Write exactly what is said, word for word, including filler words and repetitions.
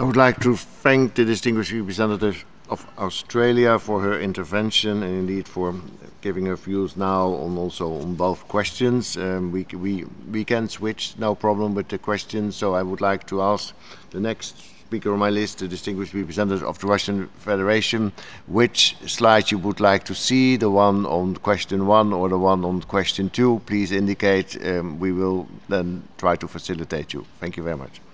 I would like to thank the distinguished representative of Australia for her intervention and indeed for giving her views now on also on both questions. Um, we, we, we can switch, no problem with the questions, so I would like to ask the next speaker on my list, the distinguished representative of the Russian Federation, which slide you would like to see, the one on question one or the one on question two. Please indicate. Um, we will then try to facilitate you. Thank you very much.